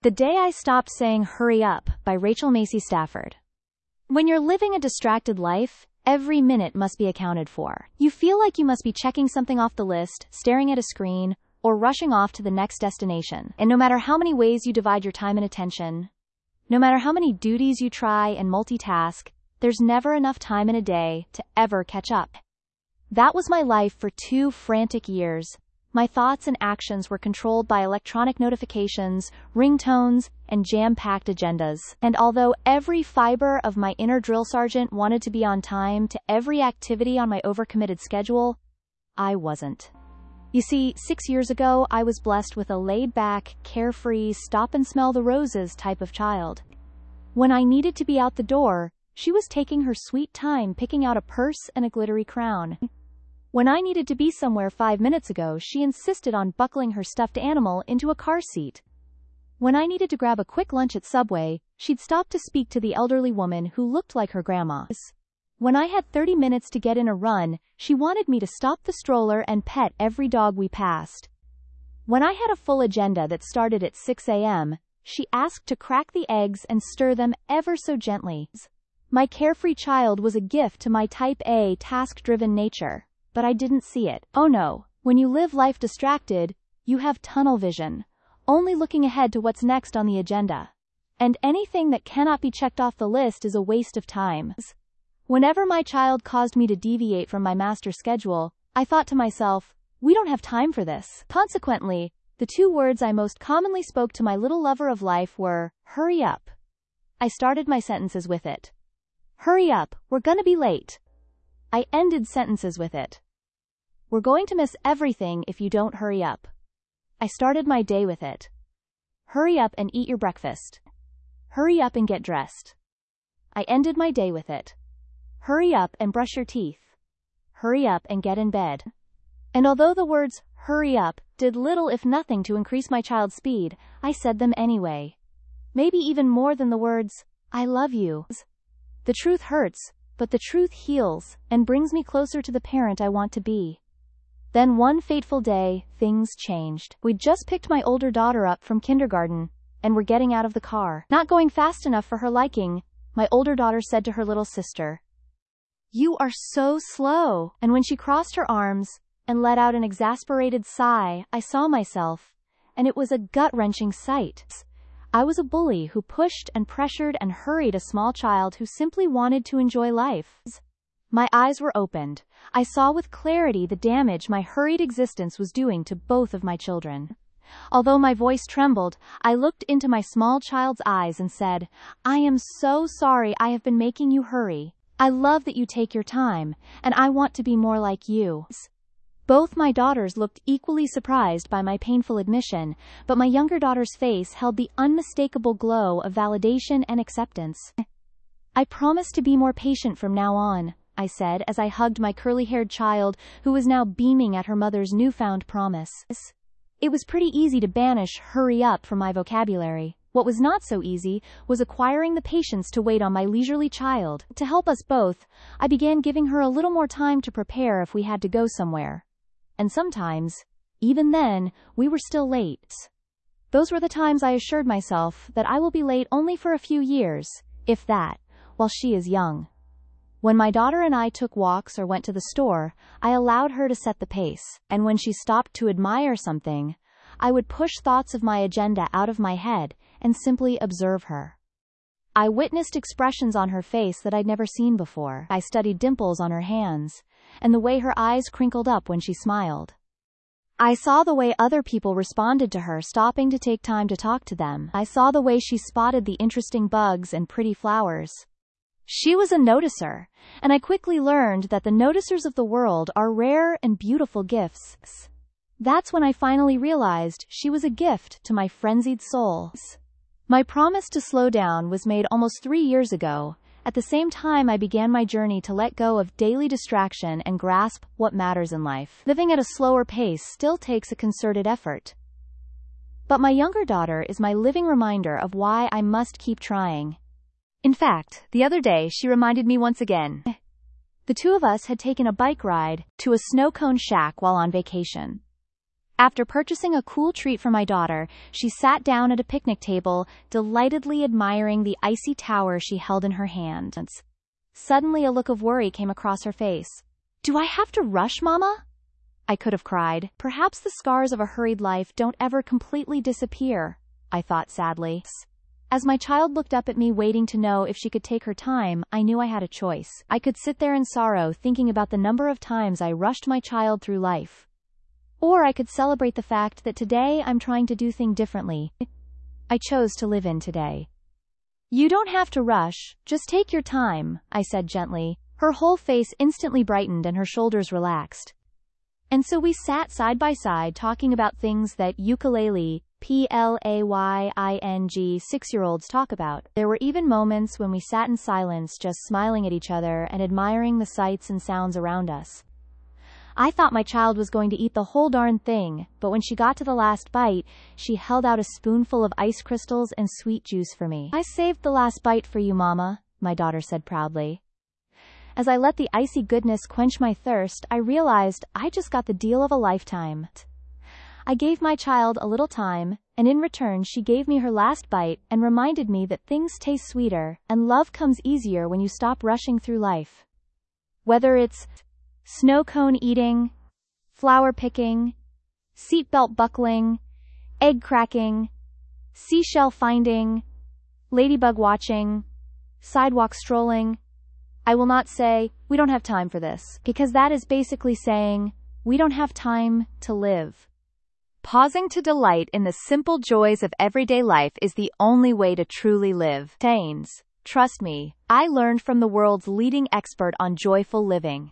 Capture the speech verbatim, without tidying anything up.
The Day I Stopped Saying Hurry Up by Rachel Macy Stafford. When you're living a distracted life, every minute must be accounted for. You feel like you must be checking something off the list, staring at a screen, or rushing off to the next destination. And no matter how many ways you divide your time and attention, no matter how many duties you try and multitask, there's never enough time in a day to ever catch up. That was my life for two frantic years. My thoughts and actions were controlled by electronic notifications, ringtones, and jam-packed agendas. And although every fiber of my inner drill sergeant wanted to be on time to every activity on my overcommitted schedule, I wasn't. You see, six years ago, I was blessed with a laid-back, carefree, stop-and-smell-the-roses type of child. When I needed to be out the door, she was taking her sweet time picking out a purse and a glittery crown. When I needed to be somewhere five minutes ago, she insisted on buckling her stuffed animal into a car seat. When I needed to grab a quick lunch at Subway, she'd stop to speak to the elderly woman who looked like her grandma. When I had thirty minutes to get in a run, she wanted me to stop the stroller and pet every dog we passed. When I had a full agenda that started at six a m, she asked to crack the eggs and stir them ever so gently. My carefree child was a gift to my type A task-driven nature. But I didn't see it. Oh no, when you live life distracted, you have tunnel vision, only looking ahead to what's next on the agenda. And anything that cannot be checked off the list is a waste of time. Whenever my child caused me to deviate from my master schedule, I thought to myself, we don't have time for this. Consequently, the two words I most commonly spoke to my little lover of life were, hurry up. I started my sentences with it. Hurry up, we're gonna be late. I ended sentences with it. We're going to miss everything if you don't hurry up. I started my day with it. Hurry up and eat your breakfast. Hurry up and get dressed. I ended my day with it. Hurry up and brush your teeth. Hurry up and get in bed. And although the words, hurry up, did little if nothing to increase my child's speed, I said them anyway. Maybe even more than the words, I love you. The truth hurts, but the truth heals, and brings me closer to the parent I want to be. Then one fateful day, things changed. We'd just picked my older daughter up from kindergarten, and were getting out of the car. Not going fast enough for her liking, my older daughter said to her little sister, "You are so slow." And when she crossed her arms, and let out an exasperated sigh, I saw myself, and it was a gut-wrenching sight. I was a bully who pushed and pressured and hurried a small child who simply wanted to enjoy life. My eyes were opened. I saw with clarity the damage my hurried existence was doing to both of my children. Although my voice trembled, I looked into my small child's eyes and said, I am so sorry I have been making you hurry. I love that you take your time, and I want to be more like you. Both my daughters looked equally surprised by my painful admission, but my younger daughter's face held the unmistakable glow of validation and acceptance. I promise to be more patient from now on, I said as I hugged my curly-haired child who was now beaming at her mother's newfound promise. It was pretty easy to banish hurry up from my vocabulary. What was not so easy was acquiring the patience to wait on my leisurely child. To help us both, I began giving her a little more time to prepare if we had to go somewhere. And sometimes, even then, we were still late. Those were the times I assured myself that I will be late only for a few years, if that, while she is young. When my daughter and I took walks or went to the store, I allowed her to set the pace, and when she stopped to admire something, I would push thoughts of my agenda out of my head and simply observe her. I witnessed expressions on her face that I'd never seen before. I studied dimples on her hands, and the way her eyes crinkled up when she smiled. I saw the way other people responded to her stopping to take time to talk to them. I saw the way she spotted the interesting bugs and pretty flowers. She was a noticer, and I quickly learned that the noticers of the world are rare and beautiful gifts. That's when I finally realized she was a gift to my frenzied soul. My promise to slow down was made almost three years ago. At the same time I began my journey to let go of daily distraction and grasp what matters in life. Living at a slower pace still takes a concerted effort. But my younger daughter is my living reminder of why I must keep trying. In fact, the other day she reminded me once again. The two of us had taken a bike ride to a snow cone shack while on vacation. After purchasing a cool treat for my daughter, she sat down at a picnic table, delightedly admiring the icy tower she held in her hands. Suddenly a look of worry came across her face. Do I have to rush, Mama? I could have cried. Perhaps the scars of a hurried life don't ever completely disappear, I thought sadly. As my child looked up at me waiting to know if she could take her time, I knew I had a choice. I could sit there in sorrow thinking about the number of times I rushed my child through life. Or I could celebrate the fact that today I'm trying to do things differently. I chose to live in today. You don't have to rush, just take your time, I said gently. Her whole face instantly brightened and her shoulders relaxed. And so we sat side by side talking about things that ukulele, P L A Y I N G six-year-olds talk about. There were even moments when we sat in silence just smiling at each other and admiring the sights and sounds around us. I thought my child was going to eat the whole darn thing, but when she got to the last bite, she held out a spoonful of ice crystals and sweet juice for me. I saved the last bite for you, Mama, my daughter said proudly. As I let the icy goodness quench my thirst, I realized I just got the deal of a lifetime. I gave my child a little time, and in return she gave me her last bite and reminded me that things taste sweeter, and love comes easier when you stop rushing through life. Whether it's snow cone eating, flower picking, seatbelt buckling, egg cracking, seashell finding, ladybug watching, sidewalk strolling, I will not say, we don't have time for this, because that is basically saying, we don't have time to live. Pausing to delight in the simple joys of everyday life is the only way to truly live. Tains. Trust me, I learned from the world's leading expert on joyful living.